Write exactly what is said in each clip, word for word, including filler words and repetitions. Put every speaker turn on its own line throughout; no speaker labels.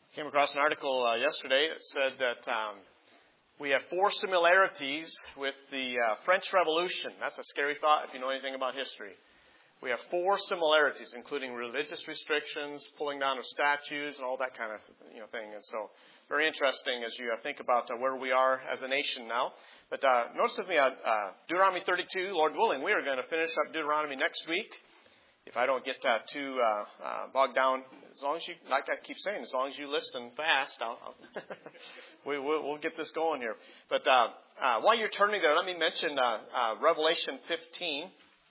Came across an article uh, yesterday that said that um, we have four similarities with the uh, French Revolution. That's a scary thought if you know anything about history. We have four similarities, including religious restrictions, pulling down of statues, and all that kind of you know thing. And so, very interesting as you uh, think about uh, where we are as a nation now. But uh, notice with me, uh, uh, Deuteronomy thirty-two, Lord willing, we are going to finish up Deuteronomy next week. If I don't get uh, too uh, uh, bogged down, as long as you, like I keep saying, as long as you listen fast, I'll, I'll we, we'll, we'll get this going here. But uh, uh, while you're turning there, let me mention uh, uh, Revelation fifteen.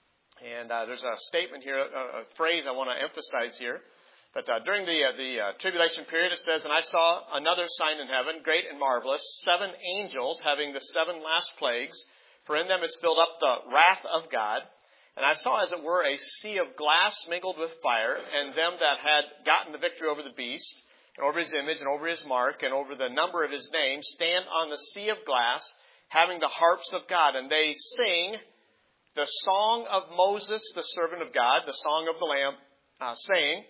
And uh, there's a statement here, a, a phrase I want to emphasize here. But uh, during the uh, the uh, tribulation period, it says, "And I saw another sign in heaven, great and marvelous, seven angels having the seven last plagues, for in them is filled up the wrath of God. And I saw, as it were, a sea of glass mingled with fire, and them that had gotten the victory over the beast, and over his image, and over his mark, and over the number of his name, stand on the sea of glass, having the harps of God. And they sing the song of Moses, the servant of God, the song of the Lamb, uh, saying,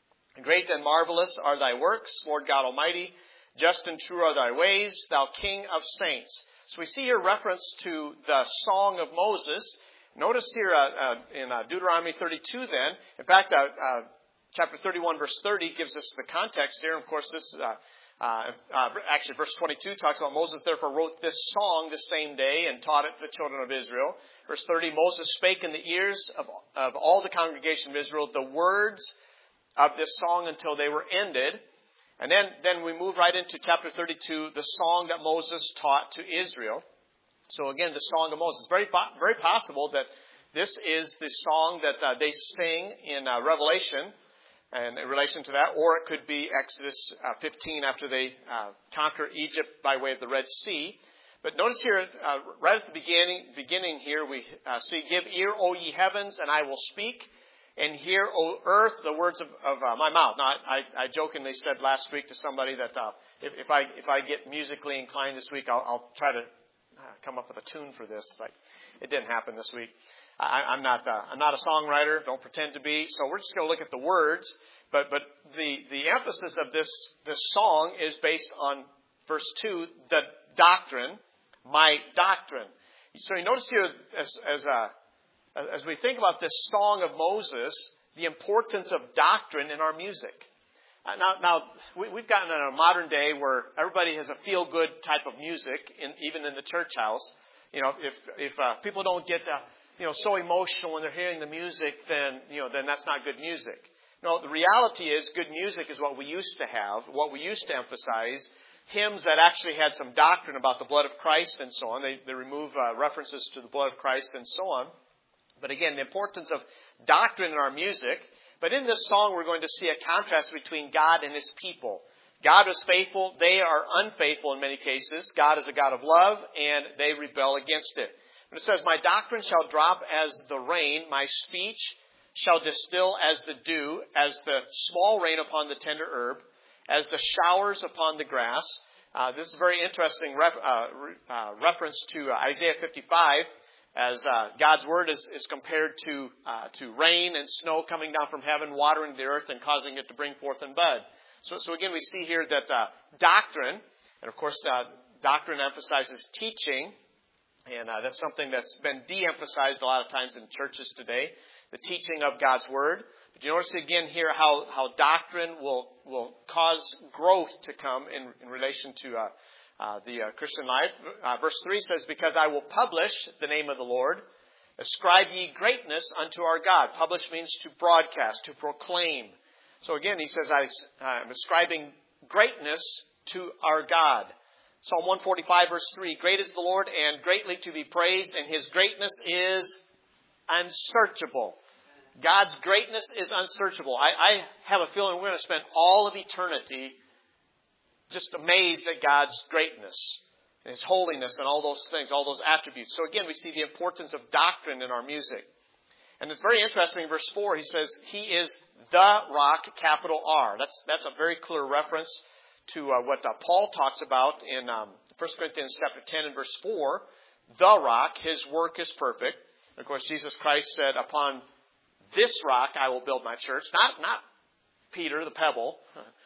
Great and marvelous are thy works, Lord God Almighty. Just and true are thy ways, thou King of saints." So we see here reference to the song of Moses. Notice here uh, uh, in uh, Deuteronomy thirty-two then, in fact, uh, uh, chapter thirty-one, verse thirty gives us the context here. Of course, this is, uh, uh, uh, actually, verse twenty-two talks about Moses therefore wrote this song the same day and taught it to the children of Israel. Verse thirty, Moses spake in the ears of, of all the congregation of Israel the words of this song until they were ended. And then, then we move right into chapter thirty-two, the song that Moses taught to Israel. So again, the Song of Moses. Very, very possible that this is the song that uh, they sing in uh, Revelation, and in relation to that, or it could be Exodus uh, fifteen after they uh, conquer Egypt by way of the Red Sea. But notice here, uh, right at the beginning, beginning here, we uh, see, "Give ear, O ye heavens, and I will speak, and hear, O earth, the words of, of uh, my mouth." Now, I, I jokingly said last week to somebody that uh, if, if I if I get musically inclined this week, I'll, I'll try to come up with a tune for this. It's like, it didn't happen this week. I, I'm not. Uh, I'm not a songwriter. Don't pretend to be. So we're just going to look at the words. But but the the emphasis of this this song is based on verse two, the doctrine, my doctrine. So you notice here, as as uh, as we think about this song of Moses, the importance of doctrine in our music. Uh, now, now we, we've gotten in a modern day where everybody has a feel-good type of music, in, even in the church house. You know, if if uh, people don't get uh, you know so emotional when they're hearing the music, then you know then that's not good music. No, the reality is, good music is what we used to have, what we used to emphasize. Hymns that actually had some doctrine about the blood of Christ and so on. They they remove uh, references to the blood of Christ and so on. But again, the importance of doctrine in our music. But in this song, we're going to see a contrast between God and His people. God is faithful. They are unfaithful in many cases. God is a God of love, and they rebel against it. And it says, "My doctrine shall drop as the rain. My speech shall distill as the dew, as the small rain upon the tender herb, as the showers upon the grass." Uh, this is a very interesting ref, uh, uh, reference to uh, Isaiah fifty-five. As uh, God's word is, is compared to uh, to rain and snow coming down from heaven, watering the earth and causing it to bring forth and bud. So, so again, we see here that uh, doctrine, and of course, uh, doctrine emphasizes teaching, and uh, that's something that's been de-emphasized a lot of times in churches today, the teaching of God's word. But you notice again here how, how doctrine will will cause growth to come in, in relation to uh, Uh, the uh, Christian life. Uh, verse three says, "Because I will publish the name of the Lord. Ascribe ye greatness unto our God." Publish means to broadcast, to proclaim. So again, he says, I'm ascribing greatness to our God. Psalm one forty-five, verse three, "Great is the Lord and greatly to be praised, and His greatness is unsearchable." God's greatness is unsearchable. I, I have a feeling we're going to spend all of eternity just amazed at God's greatness and His holiness and all those things, all those attributes. So again, we see the importance of doctrine in our music. And it's very interesting in verse four, he says, He is the rock, capital R. That's that's a very clear reference to uh, what uh, Paul talks about in um, First Corinthians chapter ten and verse four. The rock, His work is perfect. And of course, Jesus Christ said, "Upon this rock I will build my church." Not, not Peter, the pebble.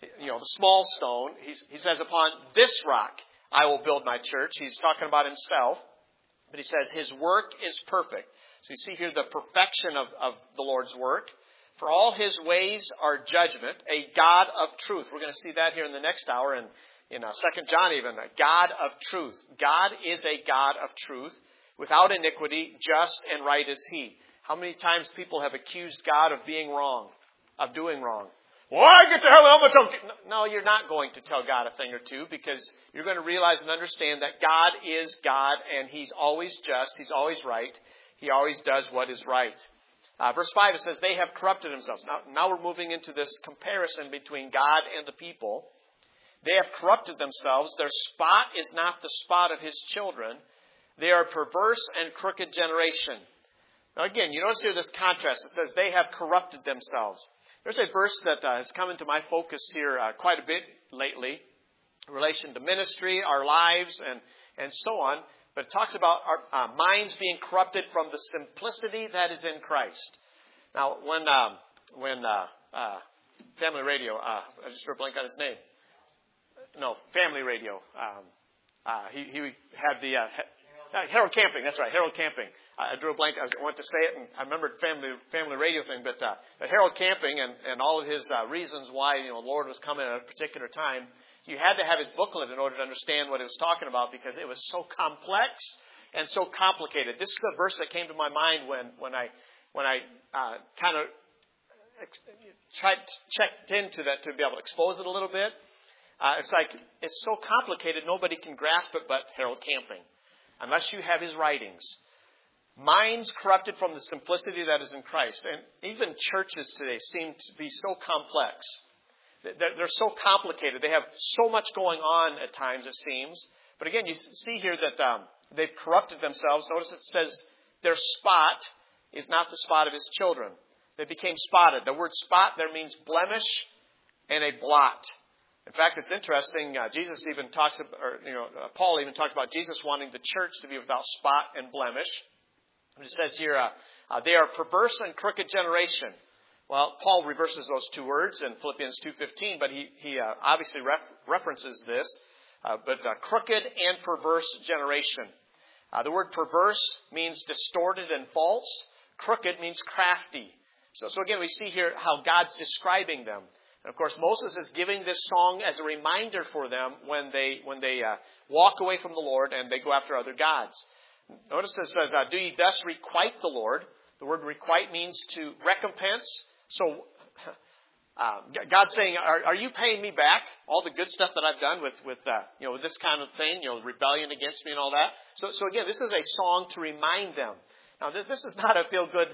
you know, the small stone. He's, he says, upon this rock I will build my church. He's talking about himself. But he says his work is perfect. So you see here the perfection of, of the Lord's work. For all his ways are judgment, a God of truth. We're going to see that here in the next hour in, in uh, Second John even. A God of truth. God is a God of truth. Without iniquity, just and right is he. How many times people have accused God of being wrong, of doing wrong? Well, I get to hell, I'm going to tell... No, you're not going to tell God a thing or two, because you're going to realize and understand that God is God, and he's always just, he's always right. He always does what is right. Uh, verse five, it says, they have corrupted themselves. Now, now we're moving into this comparison between God and the people. They have corrupted themselves. Their spot is not the spot of his children. They are a perverse and crooked generation. Now again, you notice here this contrast. It says they have corrupted themselves. There's a verse that uh, has come into my focus here uh, quite a bit lately in relation to ministry, our lives, and, and so on. But it talks about our uh, minds being corrupted from the simplicity that is in Christ. Now, when um, when uh, uh, Family Radio, uh, I just drew a blank on his name. No, Family Radio. Um, uh, he, he had the uh, uh, Harold Camping. That's right, Harold Camping. I drew a blank. I wanted to say it, and I remembered Family Family Radio thing. But, uh, but Harold Camping and, and all of his uh, reasons why you know the Lord was coming at a particular time. You had to have his booklet in order to understand what he was talking about, because it was so complex and so complicated. This is the verse that came to my mind when, when I when I uh, kind of tried checked into that to be able to expose it a little bit. Uh, it's like it's so complicated, nobody can grasp it but Harold Camping, unless you have his writings. Minds corrupted from the simplicity that is in Christ. And even churches today seem to be so complex. They're so complicated. They have so much going on at times, it seems. But again, you see here that um, they've corrupted themselves. Notice it says their spot is not the spot of his children. They became spotted. The word spot there means blemish and a blot. In fact, it's interesting. Uh, Jesus even talks, about, or you know, uh, Paul even talked about Jesus wanting the church to be without spot and blemish. It says here, uh, uh, they are a perverse and crooked generation. Well, Paul reverses those two words in Philippians two fifteen, but he, he uh, obviously ref- references this. Uh, but uh, crooked and perverse generation. Uh, the word perverse means distorted and false. Crooked means crafty. So, so again, we see here how God's describing them. And of course, Moses is giving this song as a reminder for them when they when they uh, walk away from the Lord and they go after other gods. Notice it says, uh, do ye thus requite the Lord? The word requite means to recompense. So uh, God's saying, are, are you paying me back all the good stuff that I've done with, with uh, you know, this kind of thing, you know, rebellion against me and all that? So, so again, this is a song to remind them. Now, this, this is not a feel-good,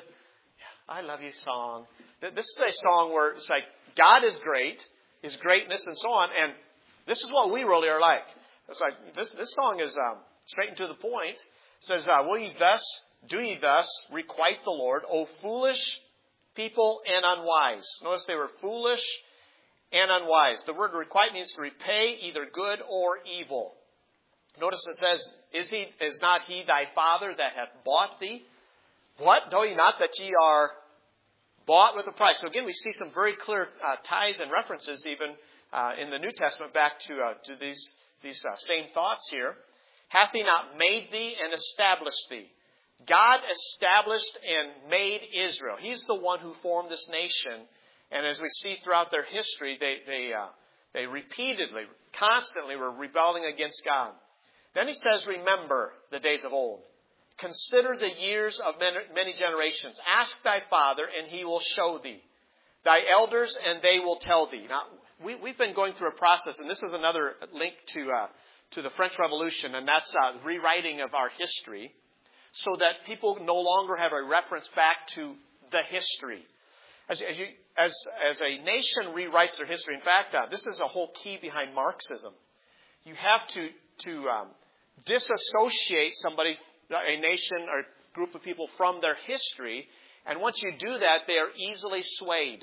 I love you song. This is a song where it's like, God is great, His greatness and so on, and this is what we really are like. It's like, this, this song is um, straight and to the point. It says, uh, will ye thus, do ye thus requite the Lord, O foolish people and unwise. Notice they were foolish and unwise. The word requite means to repay either good or evil. Notice it says, Is he is not he thy father that hath bought thee? What? Know ye not that ye are bought with a price? So again, we see some very clear uh, ties and references even uh, in the New Testament back to uh, to these, these uh, same thoughts here. Hath he not made thee and established thee? God established and made Israel. He's the one who formed this nation. And as we see throughout their history, they they uh, they repeatedly, constantly were rebelling against God. Then he says, remember the days of old. Consider the years of many generations. Ask thy father, and he will show thee. Thy elders, and they will tell thee. Now, we, we've been going through a process, and this is another link to uh, to the French Revolution, and that's uh, rewriting of our history, so that people no longer have a reference back to the history. As, as, you, as, as a nation rewrites their history, in fact, uh, this is a whole key behind Marxism. You have to, to um, disassociate somebody, a nation or group of people from their history, and once you do that, they are easily swayed.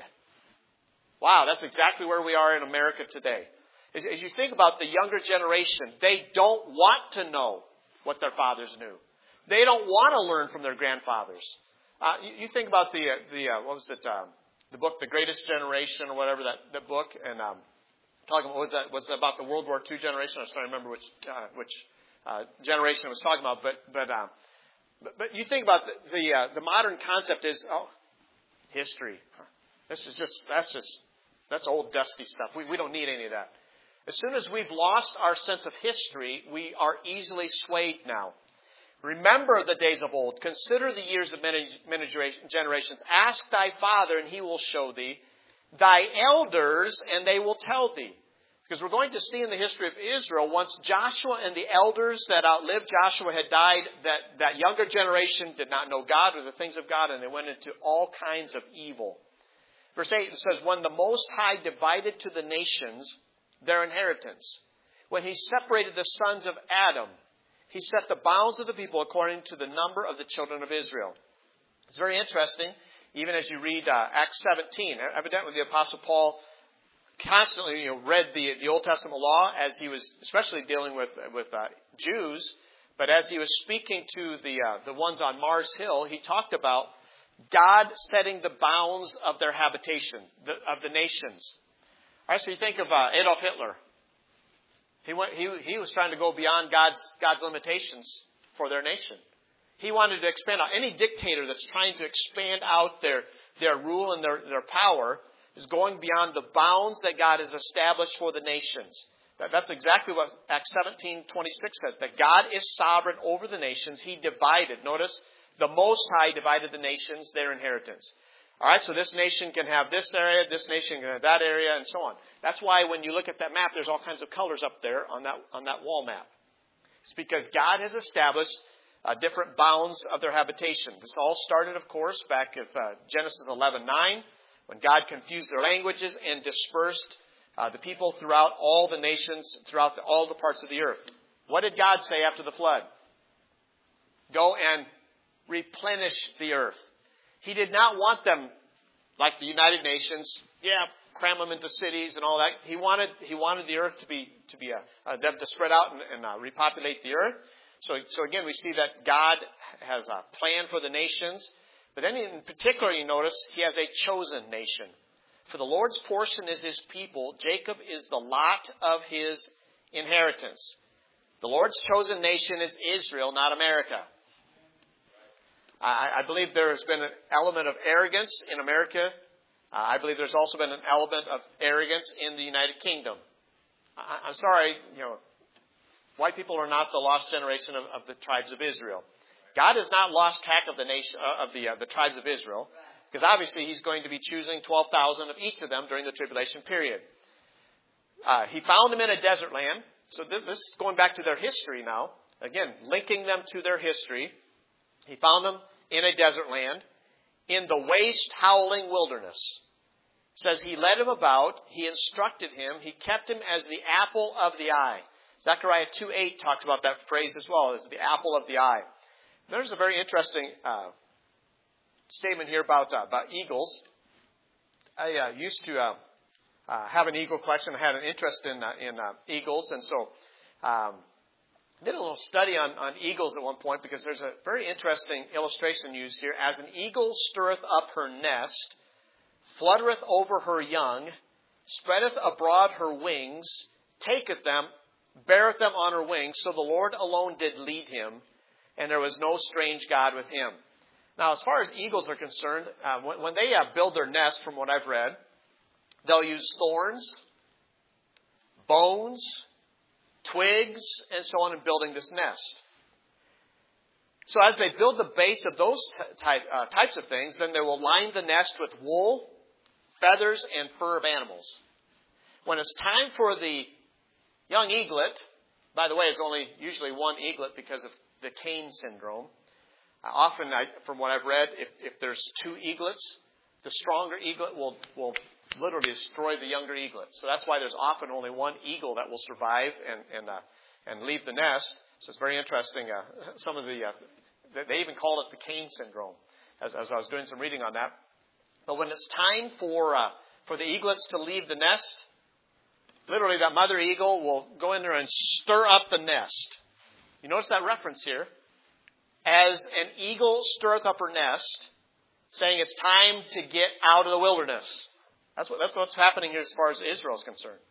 Wow, that's exactly where we are in America today. As, as you think about the younger generation, they don't want to know what their fathers knew. They don't want to learn from their grandfathers. Uh, you, you think about the uh, the uh, what was it? Um, the book, The Greatest Generation, or whatever that the book, and um, talking was that was about the World War Two generation. I was trying to remember which uh, which uh, generation I was talking about, but but uh, but, but you think about the the, uh, the modern concept is oh history. This is just that's just that's old dusty stuff. We we don't need any of that. As soon as we've lost our sense of history, we are easily swayed now. Remember the days of old. Consider the years of many, many generations. Ask thy father, and he will show thee. Thy elders, and they will tell thee. Because we're going to see in the history of Israel, once Joshua and the elders that outlived Joshua had died, that, that younger generation did not know God or the things of God, and they went into all kinds of evil. Verse eight says, when the Most High divided to the nations their inheritance, when he separated the sons of Adam, he set the bounds of the people according to the number of the children of Israel. It's very interesting, even as you read uh, Acts seventeen. Evidently, the Apostle Paul constantly you know, read the, the Old Testament law as he was especially dealing with, with uh, Jews. But as he was speaking to the, uh, the ones on Mars Hill, he talked about God setting the bounds of their habitation, the, of the nations. All right, so you think of uh, Adolf Hitler. He went, he, he was trying to go beyond God's, God's limitations for their nation. He wanted to expand out. Any dictator that's trying to expand out their, their rule and their, their power is going beyond the bounds that God has established for the nations. That, that's exactly what Acts seventeen twenty-six said, that God is sovereign over the nations. He divided. Notice, the Most High divided the nations, their inheritance. All right, so this nation can have this area, this nation can have that area, and so on. That's why when you look at that map, there's all kinds of colors up there on that on that wall map. It's because God has established uh, different bounds of their habitation. This all started, of course, back at uh, Genesis eleven nine, when God confused their languages and dispersed uh, the people throughout all the nations, throughout the, all the parts of the earth. What did God say after the flood? Go and replenish the earth. He did not want them, like the United Nations, yeah, cram them into cities and all that. He wanted he wanted the earth to be to be a, uh, them to spread out and, and uh, repopulate the earth. So so again, we see that God has a plan for the nations, but then in particular, you notice He has a chosen nation. For the Lord's portion is His people. Jacob is the lot of His inheritance. The Lord's chosen nation is Israel, not America. I, I believe there has been an element of arrogance in America. Uh, I believe there's also been an element of arrogance in the United Kingdom. I, I'm sorry, you know, white people are not the lost generation of, of the tribes of Israel. God has not lost track of the nation uh, of the uh, the tribes of Israel, because obviously He's going to be choosing twelve thousand of each of them during the tribulation period. Uh, he found them in a desert land. So this, this is going back to their history now. Again, linking them to their history. He found them in a desert land, in the waste, howling wilderness. It says He led him about, He instructed him, He kept him as the apple of the eye. Zechariah two eight talks about that phrase as well, as the apple of the eye. There's a very interesting uh, statement here about uh, about eagles. I uh, used to uh, uh, have an eagle collection. I had an interest in uh, in uh, eagles, and so um, did a little study on, on eagles at one point, because there's a very interesting illustration used here. As an eagle stirreth up her nest, fluttereth over her young, spreadeth abroad her wings, taketh them, beareth them on her wings. So the Lord alone did lead him, and there was no strange God with him. Now, as far as eagles are concerned, uh, when, when they uh, build their nest, from what I've read, they'll use thorns, bones, twigs, and so on in building this nest. So as they build the base of those type, uh, types of things, then they will line the nest with wool, feathers, and fur of animals. When it's time for the young eaglet, by the way, it's only usually one eaglet because of the Cain syndrome. Uh, often, I, from what I've read, if, if there's two eaglets, the stronger eaglet will, will literally destroy the younger eaglet. So that's why there's often only one eagle that will survive and and uh, and leave the nest. So it's very interesting. Uh, some of the uh, they even call it the Cain syndrome, as, as I was doing some reading on that. But when it's time for uh, for the eaglets to leave the nest, literally that mother eagle will go in there and stir up the nest. You notice that reference here. As an eagle stirreth up her nest, saying it's time to get out of the wilderness. That's what that's what's happening here as far as Israel is concerned.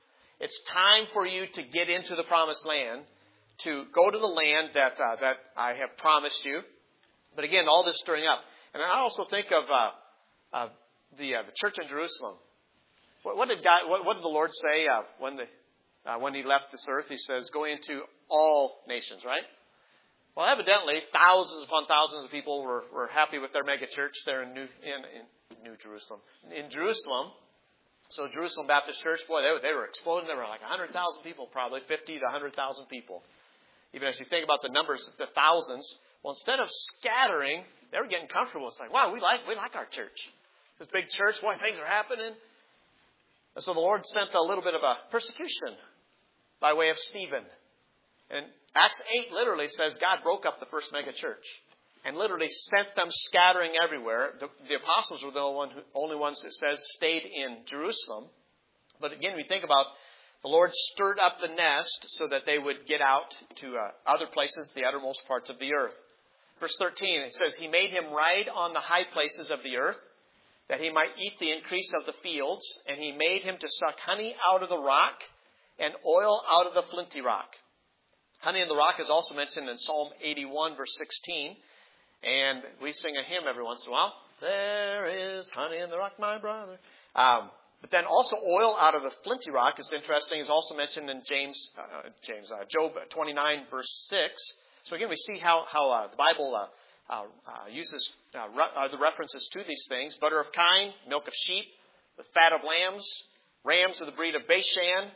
It's time for you to get into the promised land, to go to the land that uh, that I have promised you. But again, all this stirring up. And I also think of uh, uh, the uh, the church in Jerusalem. What, what did God? What, what did the Lord say uh, when the uh, when He left this earth? He says, "Go into all nations." Right? Well, evidently, thousands upon thousands of people were, were happy with their mega church there in New in, in New Jerusalem. In Jerusalem, so Jerusalem Baptist Church, boy, they were, they were exploding. There were like one hundred thousand people, probably fifty to one hundred thousand people. Even as you think about the numbers, the thousands. Well, instead of scattering, they were getting comfortable. It's like, wow, we like we like our church. This big church, boy, things are happening. And so the Lord sent a little bit of a persecution by way of Stephen. And Acts eight literally says God broke up the first mega church and literally sent them scattering everywhere. The, the apostles were the only, one who, only ones that says stayed in Jerusalem. But again, we think about the Lord stirred up the nest so that they would get out to uh, other places, the uttermost parts of the earth. Verse thirteen, it says, He made him ride on the high places of the earth, that he might eat the increase of the fields, and he made him to suck honey out of the rock and oil out of the flinty rock. Honey in the rock is also mentioned in Psalm eighty-one, verse sixteen. And we sing a hymn every once in a while. There is honey in the rock, my brother. Um, but then also oil out of the flinty rock is interesting. Is also mentioned in James, uh, James, uh, Job twenty-nine, verse six. So again, we see how how uh, the Bible uh, uh, uh, uses uh, re- uh, the references to these things: butter of kine, milk of sheep, the fat of lambs, rams of the breed of Bashan,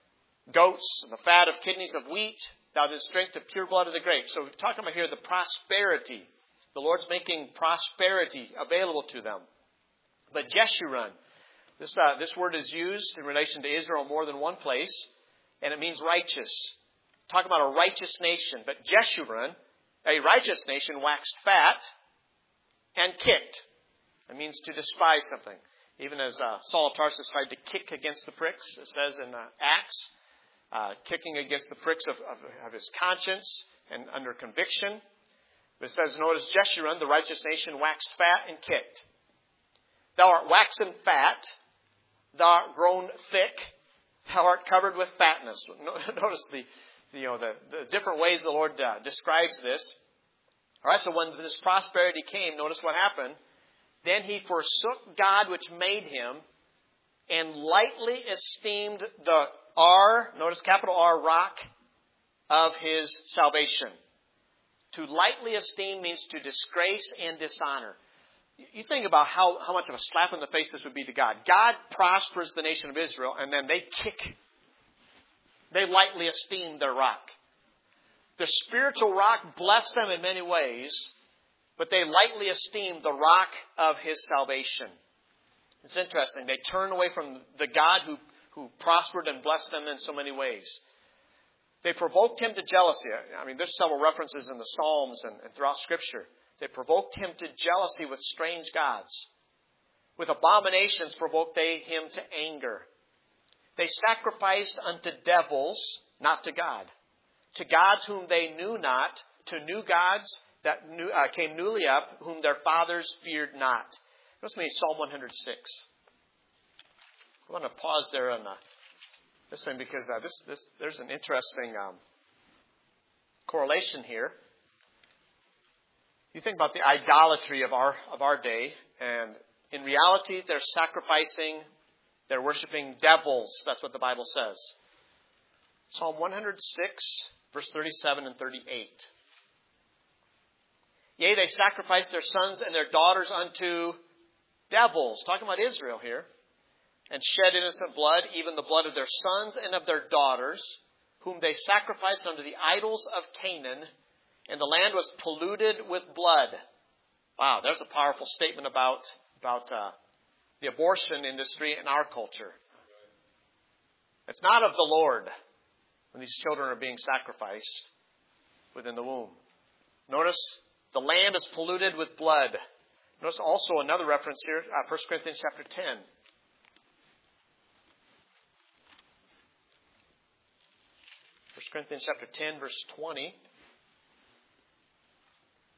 goats, and the fat of kidneys of wheat. Thou didst drink the pure blood of the grape. So we're talking about here the prosperity. The Lord's making prosperity available to them. But Jeshurun, this uh, this word is used in relation to Israel more than one place, and it means righteous. Talk about a righteous nation. But Jeshurun, a righteous nation, waxed fat and kicked. It means to despise something. Even as uh, Saul of Tarsus tried to kick against the pricks, it says in uh, Acts, uh, kicking against the pricks of, of, of his conscience and under conviction. But it says, notice Jeshurun, the righteous nation, waxed fat and kicked. Thou art waxen fat, thou art grown thick, thou art covered with fatness. Notice the, you know, the, the different ways the Lord uh, describes this. All right, so when this prosperity came, notice what happened. Then he forsook God which made him, and lightly esteemed the R, notice capital R, rock of his salvation. To lightly esteem means to disgrace and dishonor. You think about how, how much of a slap in the face this would be to God. God prospers the nation of Israel, and then they kick. They lightly esteem their rock. The spiritual rock blessed them in many ways, but they lightly esteemed the rock of his salvation. It's interesting. They turned away from the God who, who prospered and blessed them in so many ways. They provoked him to jealousy. I mean, there's several references in the Psalms and, and throughout Scripture. They provoked him to jealousy with strange gods. With abominations provoked they him to anger. They sacrificed unto devils, not to God. To gods whom they knew not, to new gods that new, uh, came newly up, whom their fathers feared not. Notice me Psalm one hundred six. I want to pause there on uh, this thing because uh, this, this, there's an interesting um, correlation here. You think about the idolatry of our of our day, and in reality, they're sacrificing, they're worshiping devils. That's what the Bible says. Psalm one hundred six, verse thirty-seven and thirty-eight. Yea, they sacrifice their sons and their daughters unto devils. Talking about Israel here. And shed innocent blood, even the blood of their sons and of their daughters, whom they sacrificed unto the idols of Canaan, and the land was polluted with blood. Wow, there's a powerful statement about, about uh, the abortion industry in our culture. It's not of the Lord when these children are being sacrificed within the womb. Notice, the land is polluted with blood. Notice also another reference here, uh, First Corinthians chapter ten. First Corinthians chapter ten, verse twenty.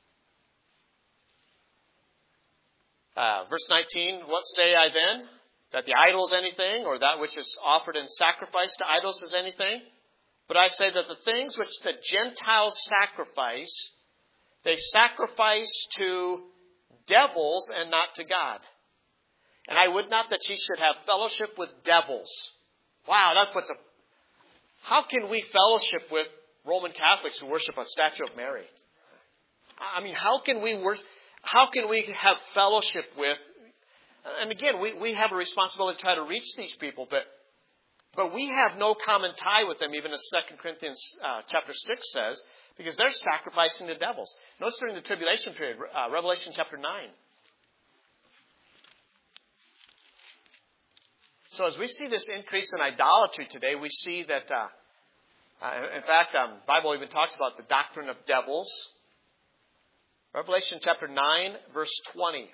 Uh, verse nineteen, what say I then? that the idol is anything, or that which is offered in sacrifice to idols is anything. But I say that the things which the Gentiles sacrifice, they sacrifice to devils and not to God. And I would not that ye should have fellowship with devils. Wow, that puts a... How can we fellowship with Roman Catholics who worship a statue of Mary? I mean, how can we worship, how can we have fellowship with... And again, we, we have a responsibility to try to reach these people, but but we have no common tie with them, even as Second Corinthians uh, chapter six says, because they're sacrificing to devils. Notice during the tribulation period, uh, Revelation chapter nine. So as we see this increase in idolatry today, we see that, uh, uh, in fact, um, the Bible even talks about the doctrine of devils. Revelation chapter nine, verse twenty.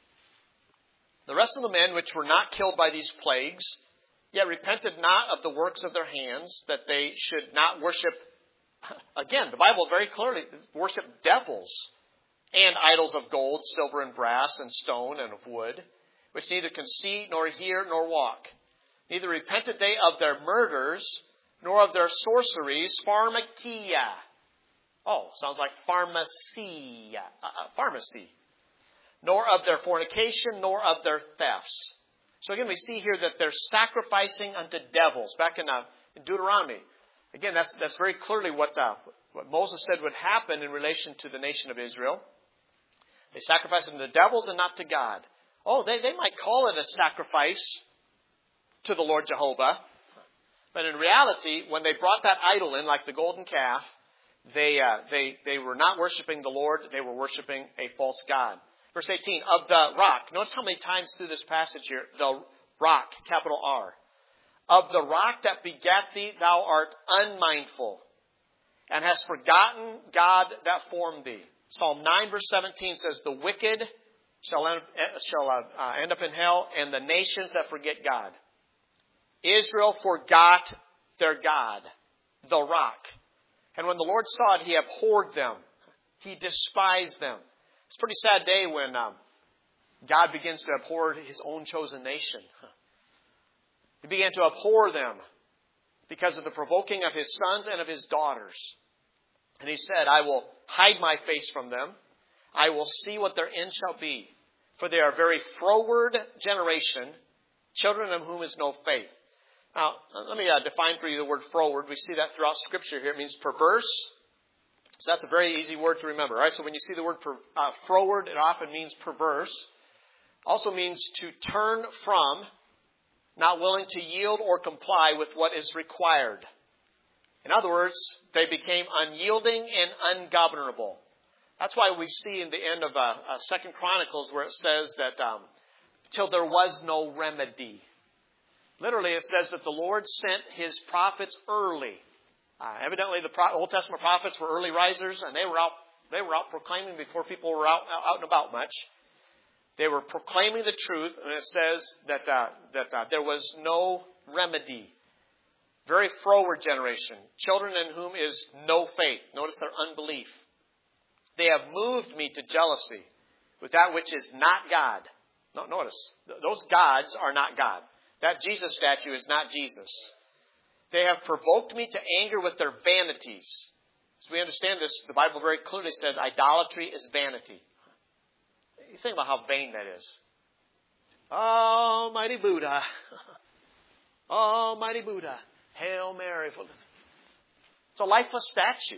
The rest of the men which were not killed by these plagues, yet repented not of the works of their hands, that they should not worship, again, the Bible very clearly, worship devils and idols of gold, silver, and brass, and stone, and of wood, which neither can see, nor hear, nor walk. Neither repented they of their murders, nor of their sorceries, pharmakia. Oh, sounds like pharmacia, uh, pharmacy. Nor of their fornication, nor of their thefts. So again, we see here that they're sacrificing unto devils. Back in, uh, in Deuteronomy. Again, that's that's very clearly what, uh, what Moses said would happen in relation to the nation of Israel. They sacrifice unto the devils and not to God. Oh, they, they might call it a sacrifice to the Lord Jehovah. But in reality, when they brought that idol in, like the golden calf, they uh, they they were not worshiping the Lord. They were worshiping a false god. Verse eighteen, of the rock. Notice how many times through this passage here, the rock, capital R. Of the rock that begat thee, thou art unmindful, and hast forgotten God that formed thee. Psalm nine, verse seventeen says, the wicked shall end, shall uh, end up in hell, and the nations that forget God. Israel forgot their God, the rock. And when the Lord saw it, He abhorred them. He despised them. It's a pretty sad day when um, God begins to abhor His own chosen nation. He began to abhor them because of the provoking of His sons and of His daughters. And He said, I will hide my face from them. I will see what their end shall be. For they are a very froward generation, children of whom is no faith. Now, let me uh, define for you the word froward. We see that throughout Scripture here. It means perverse. So that's a very easy word to remember. All right? So when you see the word per, uh, froward, it often means perverse. Also means to turn from, not willing to yield or comply with what is required. In other words, they became unyielding and ungovernable. That's why we see in the end of uh, uh, Second Chronicles where it says that um, till there was no remedy. Literally, it says that the Lord sent His prophets early. Uh, evidently, the Pro- Old Testament prophets were early risers, and they were out. They were out proclaiming before people were out, out and about much. They were proclaiming the truth, and it says that uh, that uh, there was no remedy. Very froward generation, children in whom is no faith. Notice their unbelief. They have moved me to jealousy with that which is not God. No, notice those gods are not God. That Jesus statue is not Jesus. They have provoked me to anger with their vanities. As we understand this, the Bible very clearly says idolatry is vanity. You think about how vain that is. Almighty Buddha. Almighty Buddha. Hail Mary. It's a lifeless statue.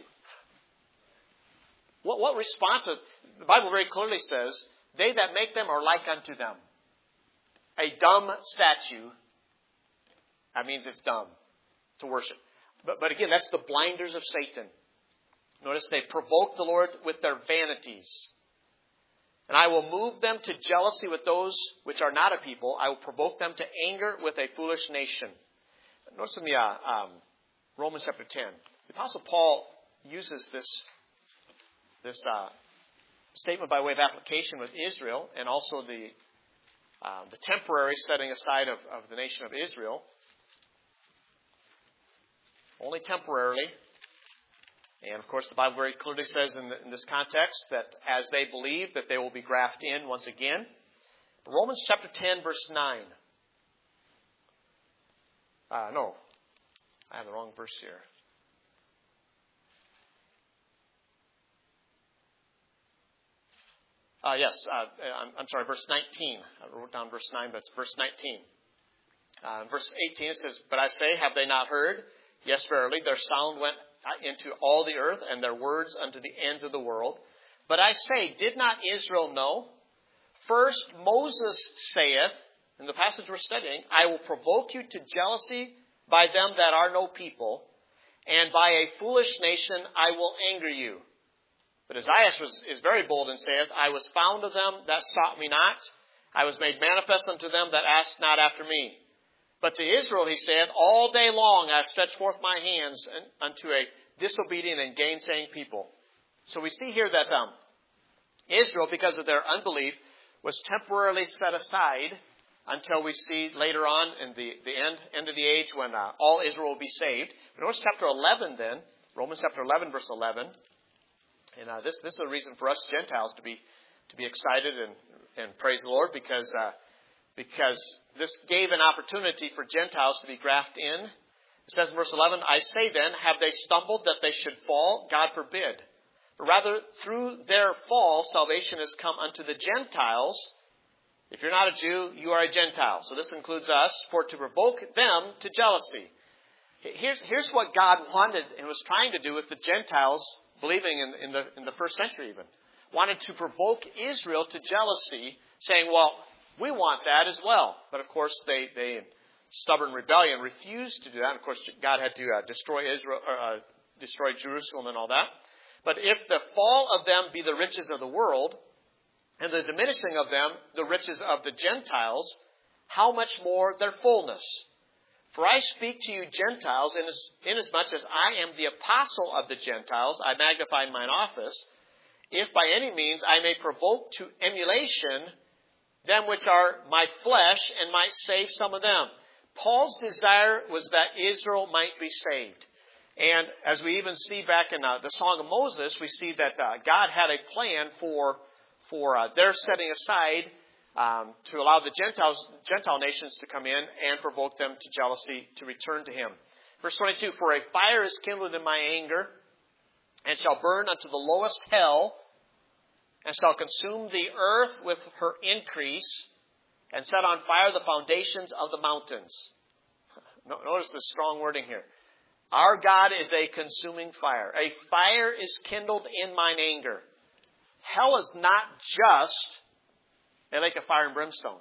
What, what response? The Bible very clearly says, they that make them are like unto them. A dumb statue, that means it's dumb to worship. But, but again, that's the blinders of Satan. Notice they provoke the Lord with their vanities. And I will move them to jealousy with those which are not a people. I will provoke them to anger with a foolish nation. Notice in the uh, um, Romans chapter ten, the Apostle Paul uses this, this uh, statement by way of application with Israel and also the Uh, the temporary setting aside of, of the nation of Israel. Only temporarily. And of course the Bible very clearly says in, the, in this context that as they believe that they will be grafted in once again. Romans chapter ten verse nine. Uh, no, I have the wrong verse here. Uh, yes, uh, I'm, I'm sorry, verse nineteen. I wrote down verse nine, but it's verse nineteen. Uh, verse eighteen, it says, "But I say, have they not heard? Yes, verily, their sound went into all the earth, and their words unto the ends of the world. But I say, did not Israel know? First Moses saith," in the passage we're studying, "I will provoke you to jealousy by them that are no people, and by a foolish nation I will anger you. But Isaiah was, is very bold and saith, I was found of them that sought me not. I was made manifest unto them that asked not after me. But to Israel he saith, all day long I have stretched forth my hands unto a disobedient and gainsaying people." So we see here that um, Israel, because of their unbelief, was temporarily set aside until we see later on in the, the end, end of the age when uh, all Israel will be saved. But notice chapter eleven then, Romans chapter eleven, verse eleven. And uh, this, this is a reason for us Gentiles to be to be excited and, and praise the Lord, because uh, because this gave an opportunity for Gentiles to be grafted in. It says in verse eleven, "I say then, have they stumbled that they should fall? God forbid. But rather, through their fall, salvation has come unto the Gentiles. If you're not a Jew, you are a Gentile." So this includes us, for to provoke them to jealousy. Here's, here's what God wanted and was trying to do with the Gentiles, believing in, in, the, in the first century even. Wanted to provoke Israel to jealousy, saying, well, we want that as well. But of course, they, they in stubborn rebellion, refused to do that. And of course, God had to uh, destroy Israel, uh, destroy Jerusalem and all that. But if the fall of them be the riches of the world, and the diminishing of them the riches of the Gentiles, how much more their fullness? For I speak to you Gentiles, inasmuch as I am the apostle of the Gentiles, I magnify mine office, if by any means I may provoke to emulation them which are my flesh, and might save some of them. Paul's desire was that Israel might be saved. And as we even see back in uh, the Song of Moses, we see that uh, God had a plan for for uh, their setting aside um, to allow the Gentiles, Gentile nations to come in and provoke them to jealousy to return to Him. Verse twenty-two, "For a fire is kindled in my anger, and shall burn unto the lowest hell, and shall consume the earth with her increase, and set on fire the foundations of the mountains." Notice the strong wording here. Our God is a consuming fire. A fire is kindled in mine anger. Hell is not just a lake of fire and brimstone.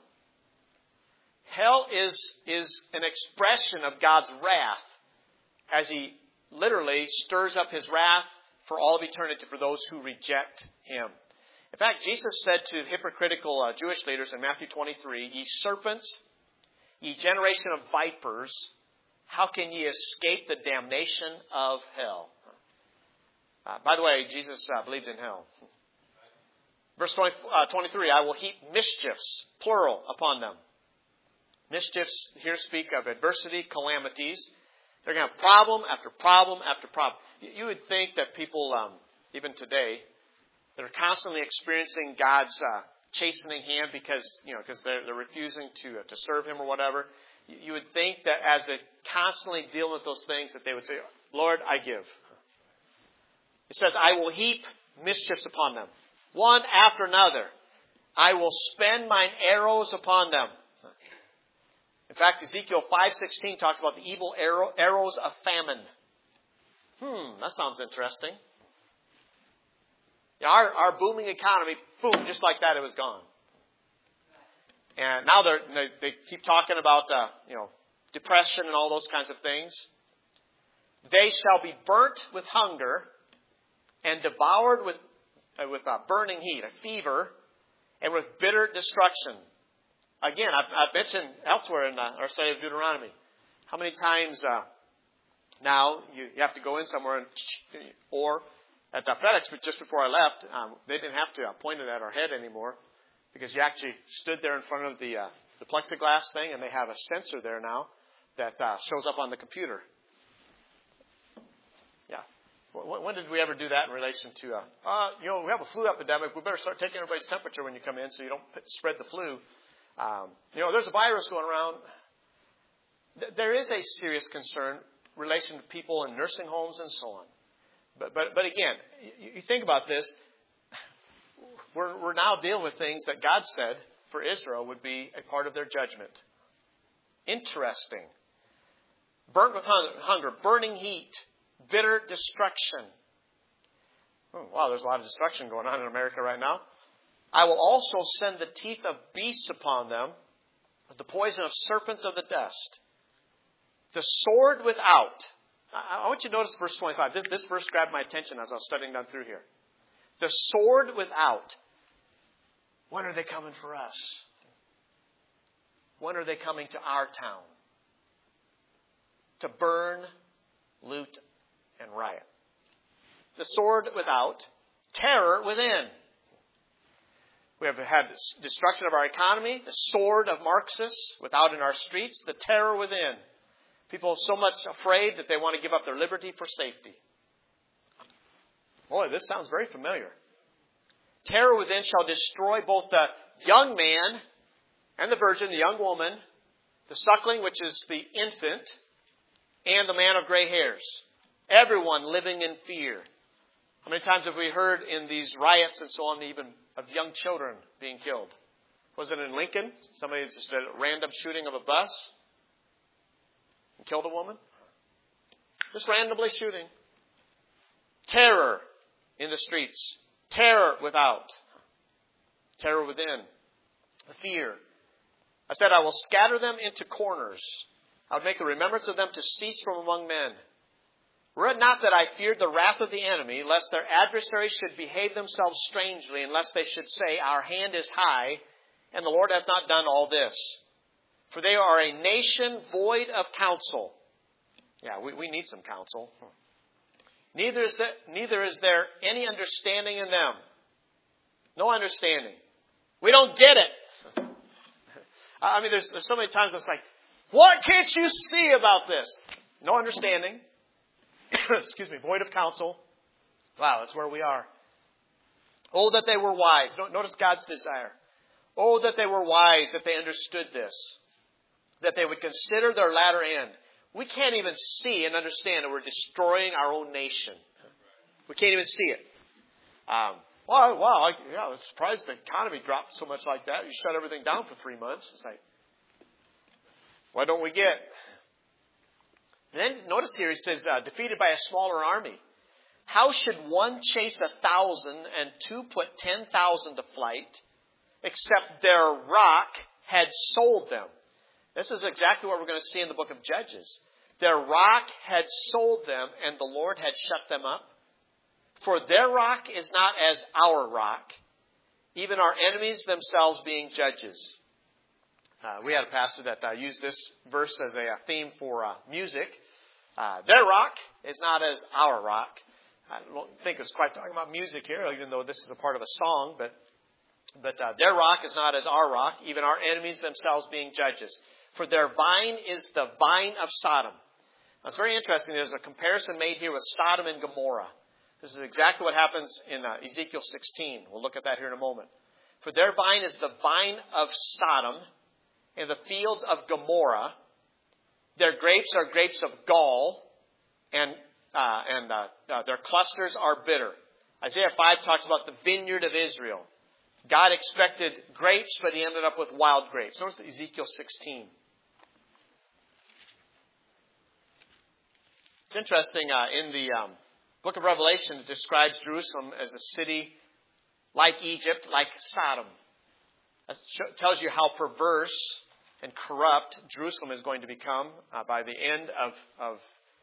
Hell is, is an expression of God's wrath as He literally stirs up His wrath for all of eternity for those who reject Him. In fact, Jesus said to hypocritical uh, Jewish leaders in Matthew twenty-three, "Ye serpents, ye generation of vipers, how can ye escape the damnation of hell?" Uh, by the way, Jesus uh, believed in hell. Verse twenty, uh, twenty-three, "I will heap mischiefs," plural, "upon them." Mischiefs here speak of adversity, calamities. They're going to have problem after problem after problem. You would think that people, um, even today, that are constantly experiencing God's uh, chastening hand because, you know, because they're, they're refusing to uh, to serve Him or whatever. You, you would think that as they constantly deal with those things, that they would say, "Lord, I give." It says, "I will heap mischiefs upon them, one after another. I will spend mine arrows upon them." In fact, Ezekiel five sixteen talks about the evil arrow, arrows of famine. Hmm, that sounds interesting. Our, our booming economy, boom, just like that, it was gone. And now they're, they they keep talking about uh, you know depression and all those kinds of things. "They shall be burnt with hunger and devoured with uh, with uh, burning heat," a fever, "and with bitter destruction." Again, I've, I've mentioned elsewhere in uh, our study of Deuteronomy how many times uh, now you, you have to go in somewhere and or at the FedEx, but just before I left, um, they didn't have to uh, point it at our head anymore, because you actually stood there in front of the uh, the plexiglass thing, and they have a sensor there now that uh, shows up on the computer. Yeah. When, when did we ever do that in relation to, uh, uh, you know, we have a flu epidemic. We better start taking everybody's temperature when you come in so you don't spread the flu. Um, you know, there's a virus going around. There is a serious concern in relation to people in nursing homes and so on. But but but again, you think about this. We're we're now dealing with things that God said for Israel would be a part of their judgment. Interesting. Burnt with hunger, burning heat, bitter destruction. Oh, wow, there's a lot of destruction going on in America right now. I will also send the teeth of beasts upon them, the poison of serpents of the dust. The sword without. I want you to notice verse twenty-five. This, this verse grabbed my attention as I was studying down through here. The sword without. When are they coming for us? When are they coming to our town? To burn, loot, and riot. The sword without. Terror within. We have had destruction of our economy. The sword of Marxists without in our streets. The terror within. People are so much afraid that they want to give up their liberty for safety. Boy, this sounds very familiar. Terror within shall destroy both the young man and the virgin, the young woman, the suckling, which is the infant, and the man of gray hairs. Everyone living in fear. How many times have we heard in these riots and so on, even of young children being killed? Was it in Lincoln? Somebody just did a random shooting of a bus and killed a woman? Just randomly shooting. Terror in the streets. Terror without. Terror within. Fear. I said, I will scatter them into corners. I would make the remembrance of them to cease from among men. Were it not that I feared the wrath of the enemy, lest their adversaries should behave themselves strangely, and lest they should say, our hand is high, and the Lord hath not done all this. For they are a nation void of counsel. Yeah, we, we need some counsel. Neither is, there, neither is there any understanding in them. No understanding. We don't get it. I mean, there's, there's so many times it's like, what can't you see about this? No understanding. Excuse me, void of counsel. Wow, that's where we are. Oh, that they were wise. Notice God's desire. Oh, that they were wise, that they understood this. That they would consider their latter end. We can't even see and understand that we're destroying our own nation. We can't even see it. Um, well, wow, I, yeah, I was surprised the economy dropped so much like that. You shut everything down for three months. It's like, what don't we get? And then notice here he says, uh, defeated by a smaller army. How should one chase a thousand and two put ten thousand to flight, except their rock had sold them? This is exactly what we're going to see in the book of Judges. Their rock had sold them, and the Lord had shut them up. For their rock is not as our rock, even our enemies themselves being judges. Uh, we had a pastor that uh, used this verse as a, a theme for uh, music. Uh, their rock is not as our rock. I don't think it's quite talking about music here, even though this is a part of a song. But but uh, their rock is not as our rock, even our enemies themselves being judges. For their vine is the vine of Sodom. Now, it's very interesting. There's a comparison made here with Sodom and Gomorrah. This is exactly what happens in uh, Ezekiel sixteen. We'll look at that here in a moment. For their vine is the vine of Sodom, and the fields of Gomorrah. Their grapes are grapes of gall, and uh, and uh, uh, their clusters are bitter. Isaiah five talks about the vineyard of Israel. God expected grapes, but he ended up with wild grapes. Notice Ezekiel sixteen. It's interesting, uh, in the um, book of Revelation, it describes Jerusalem as a city like Egypt, like Sodom. It tells you how perverse and corrupt Jerusalem is going to become uh, by the end of, of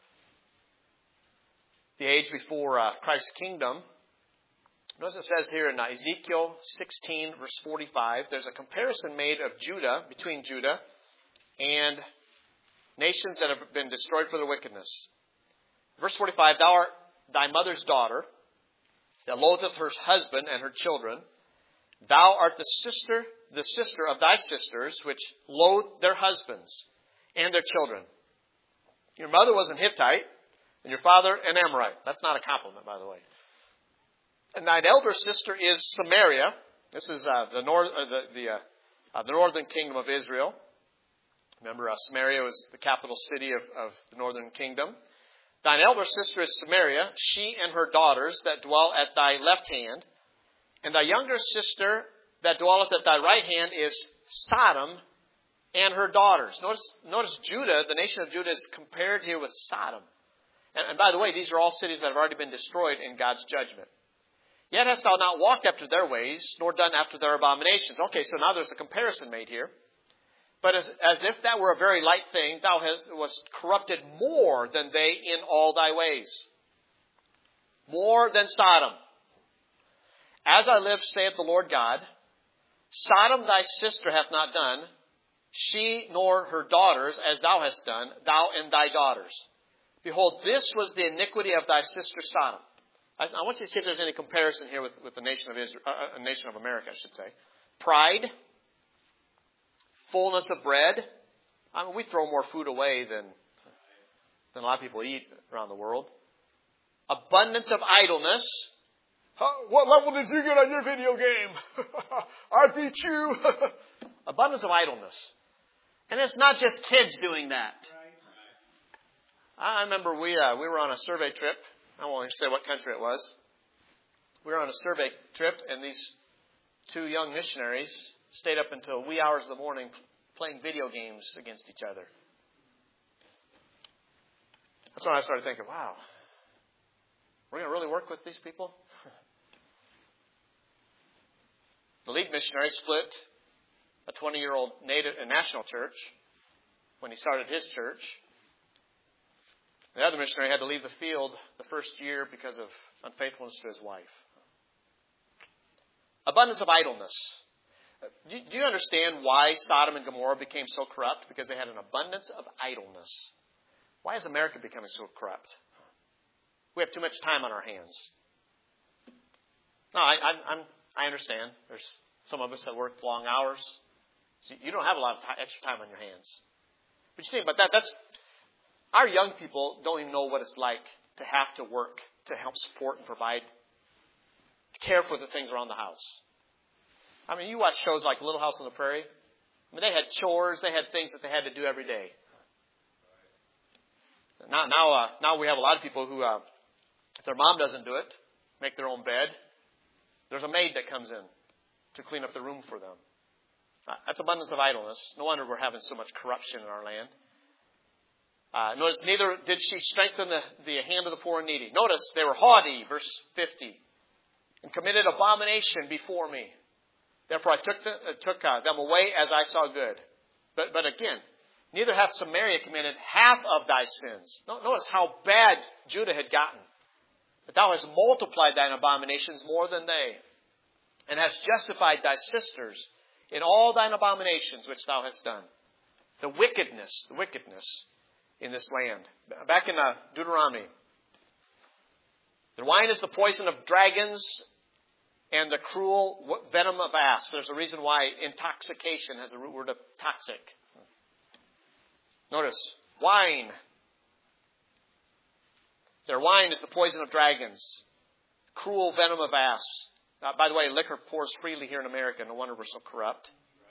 the age before uh, Christ's kingdom. Notice it says here in uh, Ezekiel sixteen, verse forty-five, there's a comparison made of Judah, between Judah and nations that have been destroyed for their wickedness. Verse forty-five, thou art thy mother's daughter, that loatheth her husband and her children. Thou art the sister, the sister of thy sisters, which loathe their husbands and their children. Your mother was an Hittite, and your father an Amorite. That's not a compliment, by the way. And thine elder sister is Samaria. This is uh, the, north, uh, the, the, uh, uh, the northern kingdom of Israel. Remember, uh, Samaria was the capital city of, of the northern kingdom. Thine elder sister is Samaria, she and her daughters that dwell at thy left hand. And thy younger sister that dwelleth at thy right hand is Sodom and her daughters. Notice, notice Judah, the nation of Judah, is compared here with Sodom. And, and by the way, these are all cities that have already been destroyed in God's judgment. Yet hast thou not walked after their ways, nor done after their abominations. Okay, so now there's a comparison made here. But as, as if that were a very light thing, thou hast was corrupted more than they in all thy ways. More than Sodom. As I live, saith the Lord God, Sodom thy sister hath not done, she nor her daughters, as thou hast done, thou and thy daughters. Behold, this was the iniquity of thy sister Sodom. I, I want you to see if there's any comparison here with, with the nation of Israel, uh, uh, nation of America, I should say. Pride, fullness of bread. I mean, we throw more food away than than a lot of people eat around the world. Abundance of idleness. Huh, what level did you get on your video game? I beat you. Abundance of idleness. And it's not just kids doing that. I remember we uh, we were on a survey trip. I won't even say what country it was. We were on a survey trip, and these two young missionaries stayed up until wee hours of the morning playing video games against each other. That's when I started thinking, wow, we're going to really work with these people? The lead missionary split a twenty-year-old native a national church when he started his church. The other missionary had to leave the field the first year because of unfaithfulness to his wife. Abundance of idleness. Do you understand why Sodom and Gomorrah became so corrupt? Because they had an abundance of idleness. Why is America becoming so corrupt? We have too much time on our hands. No, I, I, I'm, I understand. There's some of us that work long hours. So you don't have a lot of time, extra time on your hands. But you think about that. That's our young people don't even know what it's like to have to work to help support and provide, to care for the things around the house. I mean, you watch shows like Little House on the Prairie. I mean, they had chores, they had things that they had to do every day. Now, now, uh, now we have a lot of people who, uh, if their mom doesn't do it, make their own bed, there's a maid that comes in to clean up the room for them. Uh, that's abundance of idleness. No wonder we're having so much corruption in our land. Uh, notice, neither did she strengthen the, the hand of the poor and needy. Notice, they were haughty, verse fifty, and committed abomination before me. Therefore I took, the, uh, took uh, them away as I saw good. But, but again, neither hath Samaria committed half of thy sins. Notice how bad Judah had gotten. But thou hast multiplied thine abominations more than they, and hast justified thy sisters in all thine abominations which thou hast done. The wickedness, the wickedness in this land. Back in uh, Deuteronomy. The wine is the poison of dragons and the cruel venom of asps. There's a reason why intoxication has the root word of toxic. Notice, wine. Their wine is the poison of dragons. Cruel venom of asps. Uh, by the way, liquor pours freely here in America. No wonder we're so corrupt.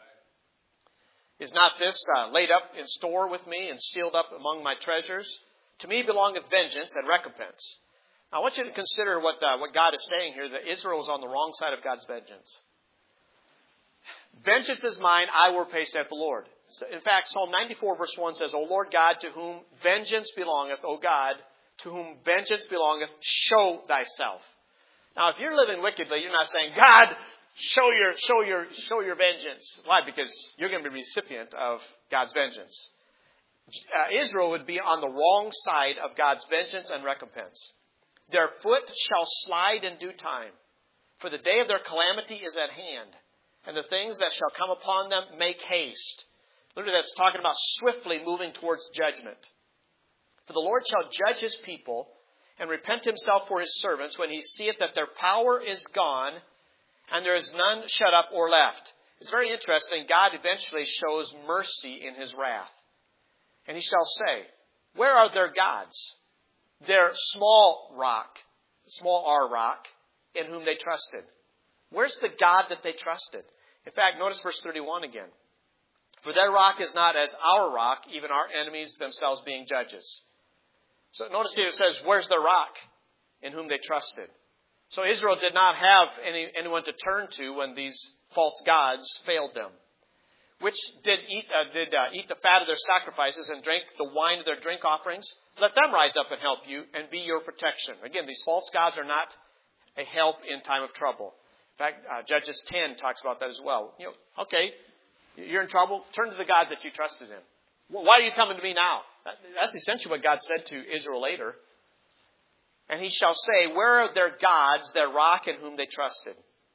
Is not this uh, laid up in store with me and sealed up among my treasures? To me belongeth vengeance and recompense. Now, I want you to consider what uh, what God is saying here, that Israel was on the wrong side of God's vengeance. Vengeance is mine, I will repay, saith the Lord. So, in fact, Psalm ninety-four verse one says, O Lord God, to whom vengeance belongeth, O God, to whom vengeance belongeth, show thyself. Now, if you're living wickedly, you're not saying, God, show your, show your, show your vengeance. Why? Because you're going to be a recipient of God's vengeance. Uh, Israel would be on the wrong side of God's vengeance and recompense. Their foot shall slide in due time, for the day of their calamity is at hand, and the things that shall come upon them make haste. Literally, that's talking about swiftly moving towards judgment. For the Lord shall judge his people and repent himself for his servants when he seeth that their power is gone and there is none shut up or left. It's very interesting. God eventually shows mercy in his wrath. And he shall say, where are their gods? Their small rock, small r rock, in whom they trusted. Where's the God that they trusted? In fact, notice verse thirty-one again. For their rock is not as our rock, even our enemies themselves being judges. So notice here it says, where's their rock? In whom they trusted. So Israel did not have any, anyone to turn to when these false gods failed them. Which did eat, uh, did uh, eat the fat of their sacrifices and drank the wine of their drink offerings. Let them rise up and help you and be your protection. Again, these false gods are not a help in time of trouble. In fact, uh, Judges ten talks about that as well. You know, okay, you're in trouble, turn to the God that you trusted in. Well, why are you coming to me now? That, that's essentially what God said to Israel later. And he shall say, where are their gods, their rock in whom they trusted?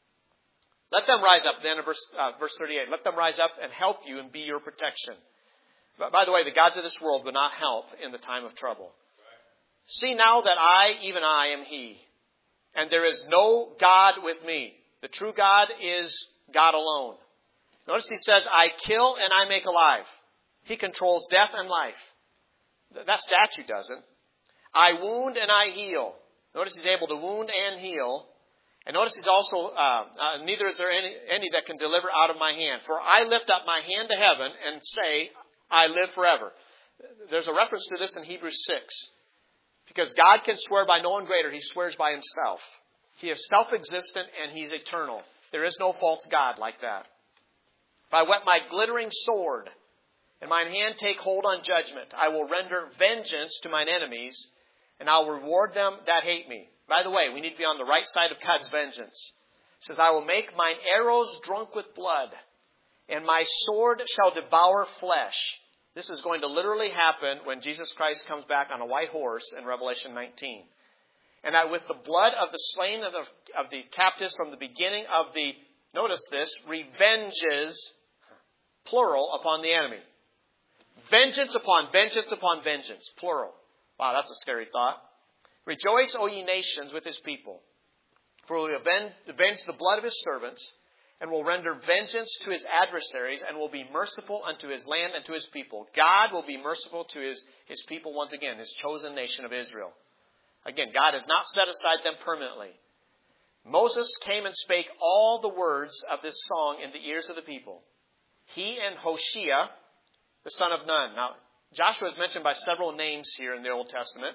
Let them rise up, then in verse, uh, verse thirty-eight. Let them rise up and help you and be your protection. But by the way, the gods of this world will not help in the time of trouble. See now that I, even I, am He. And there is no God with me. The true God is God alone. Notice he says, I kill and I make alive. He controls death and life. That statue doesn't. I wound and I heal. Notice he's able to wound and heal. And notice he's also, uh, uh, neither is there any, any that can deliver out of my hand. For I lift up my hand to heaven and say, I live forever. There's a reference to this in Hebrews six. Because God can swear by no one greater. He swears by himself. He is self-existent and he's eternal. There is no false God like that. If I whet my glittering sword and mine hand take hold on judgment, I will render vengeance to mine enemies and I will reward them that hate me. By the way, we need to be on the right side of God's vengeance. It says, I will make mine arrows drunk with blood, and my sword shall devour flesh. This is going to literally happen when Jesus Christ comes back on a white horse in Revelation nineteen. And that with the blood of the slain of the, of the captives from the beginning of the, notice this, revenges, plural, upon the enemy. Vengeance upon vengeance upon vengeance, plural. Wow, that's a scary thought. Rejoice, O ye nations, with his people. For he will avenge the blood of his servants, and will render vengeance to his adversaries, and will be merciful unto his land and to his people. God will be merciful to his, his people once again, his chosen nation of Israel. Again, God has not set aside them permanently. Moses came and spake all the words of this song in the ears of the people. He and Hoshea, the son of Nun. Now, Joshua is mentioned by several names here in the Old Testament.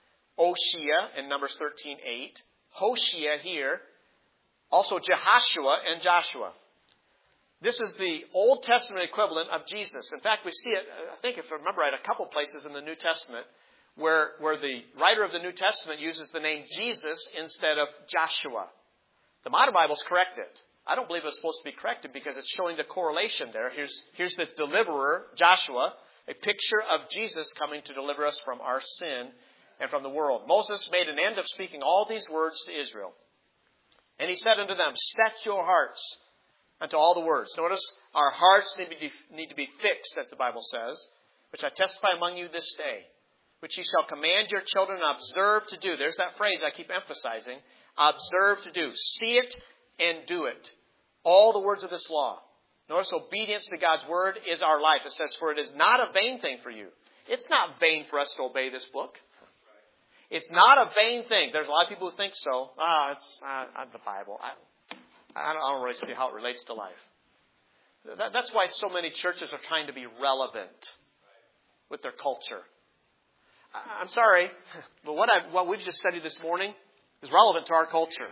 Oshea in Numbers thirteen eight. Hoshea here. Also Jehoshua and Joshua. This is the Old Testament equivalent of Jesus. In fact, we see it, I think if I remember right, a couple places in the New Testament where, where the writer of the New Testament uses the name Jesus instead of Joshua. The modern Bibles correct it. I don't believe it's supposed to be corrected because it's showing the correlation there. Here's, here's this deliverer, Joshua, a picture of Jesus coming to deliver us from our sin and from the world. Moses made an end of speaking all these words to Israel. And he said unto them, set your hearts unto all the words. Notice, our hearts need to be, need to be fixed, as the Bible says, which I testify among you this day, which ye shall command your children and observe to do. There's that phrase I keep emphasizing. Observe to do. See it and do it. All the words of this law. Notice obedience to God's word is our life. It says, for it is not a vain thing for you. It's not vain for us to obey this book. It's not a vain thing. There's a lot of people who think so. Ah, it's uh, the Bible. I, I don't really see how it relates to life. That, that's why so many churches are trying to be relevant with their culture. I, I'm sorry, but what, I, what we've just studied this morning is relevant to our culture.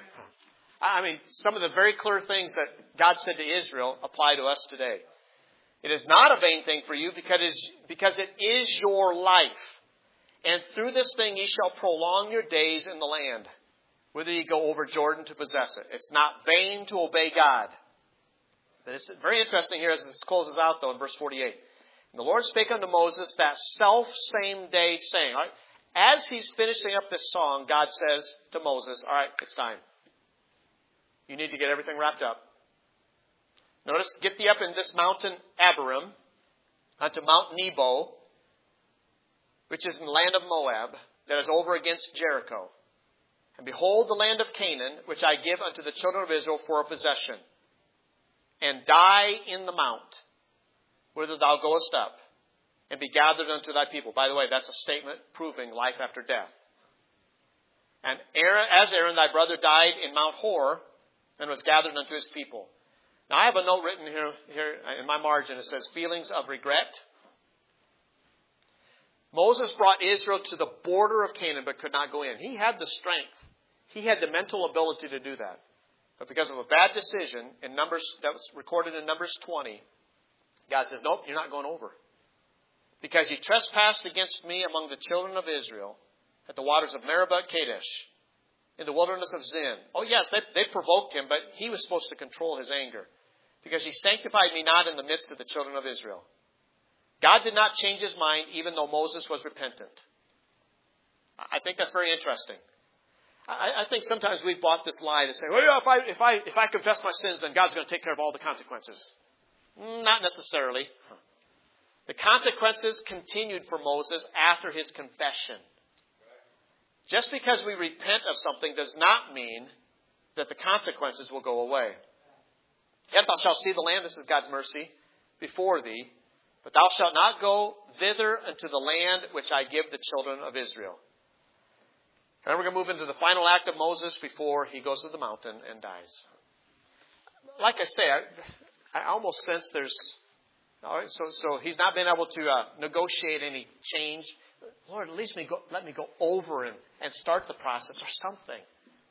I mean, some of the very clear things that God said to Israel apply to us today. It is not a vain thing for you because it is, because it is your life. And through this thing ye shall prolong your days in the land, whither ye go over Jordan to possess it. It's not vain to obey God. But it's very interesting here as this closes out, though, in verse forty-eight. And the Lord spake unto Moses that self same day, saying, all right, as he's finishing up this song, God says to Moses, all right, it's time. You need to get everything wrapped up. Notice, get thee up in this mountain Abiram, unto Mount Nebo, which is in the land of Moab, that is over against Jericho. And behold the land of Canaan, which I give unto the children of Israel for a possession. And die in the mount, whither thou goest up, and be gathered unto thy people. By the way, that's a statement proving life after death. And Aaron, as Aaron thy brother died in Mount Hor, and was gathered unto his people. Now, I have a note written here, here in my margin. It says, feelings of regret. Moses brought Israel to the border of Canaan but could not go in. He had the strength. He had the mental ability to do that. But because of a bad decision in Numbers, that was recorded in Numbers twenty, God says, nope, you're not going over. Because you trespassed against me among the children of Israel at the waters of Meribah Kadesh, in the wilderness of Zin. Oh yes, they, they provoked him, but he was supposed to control his anger. Because he sanctified me not in the midst of the children of Israel. God did not change his mind even though Moses was repentant. I think that's very interesting. I, I think sometimes we've bought this lie to say, well, yeah, if I, if I, if I confess my sins, then God's going to take care of all the consequences. Not necessarily. The consequences continued for Moses after his confession. Just because we repent of something does not mean that the consequences will go away. Yet thou shalt see the land, this is God's mercy, before thee, but thou shalt not go thither unto the land which I give the children of Israel. And we're going to move into the final act of Moses before he goes to the mountain and dies. Like I say, I, I almost sense there's... All right, so, so he's not been able to uh, negotiate any change. Lord, at least me go, let me go over and, and start the process or something.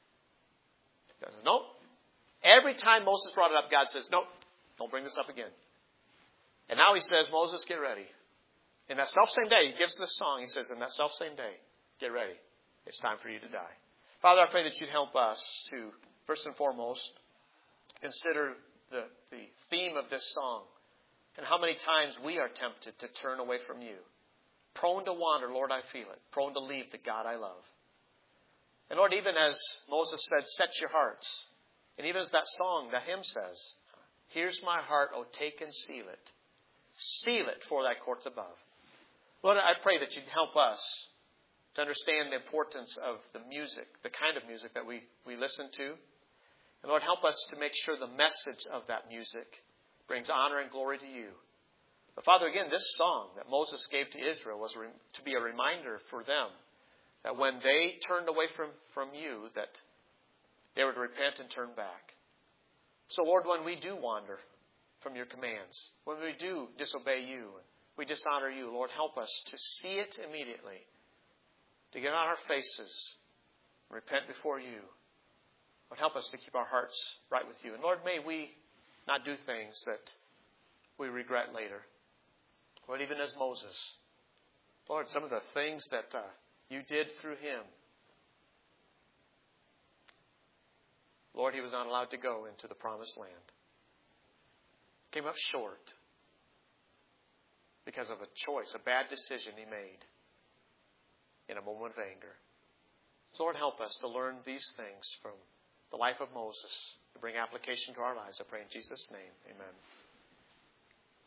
God says, nope. Every time Moses brought it up, God says, nope, don't bring this up again. And now he says, Moses, get ready. In that self-same day, he gives this song. He says, in that self-same day, get ready. It's time for you to die. Father, I pray that you'd help us to, first and foremost, consider the, the theme of this song and how many times we are tempted to turn away from you. Prone to wander, Lord, I feel it. Prone to leave the God I love. And Lord, even as Moses said, set your hearts. And even as that song, that hymn says, here's my heart, O take and seal it. Seal it for thy courts above. Lord, I pray that you'd help us to understand the importance of the music, the kind of music that we, we listen to. And Lord, help us to make sure the message of that music brings honor and glory to you. But Father, again, this song that Moses gave to Israel was to be a reminder for them that when they turned away from, from you, that they were to repent and turn back. So Lord, when we do wander from your commands, when we do disobey you, we dishonor you, Lord, help us to see it immediately, to get on our faces, repent before you. Lord, help us to keep our hearts right with you. And Lord, may we not do things that we regret later. Lord, even as Moses, Lord, some of the things that uh, you did through him, Lord, he was not allowed to go into the promised land. Came up short because of a choice, a bad decision he made in a moment of anger. So Lord, help us to learn these things from the life of Moses, to bring application to our lives. I pray in Jesus' name. Amen.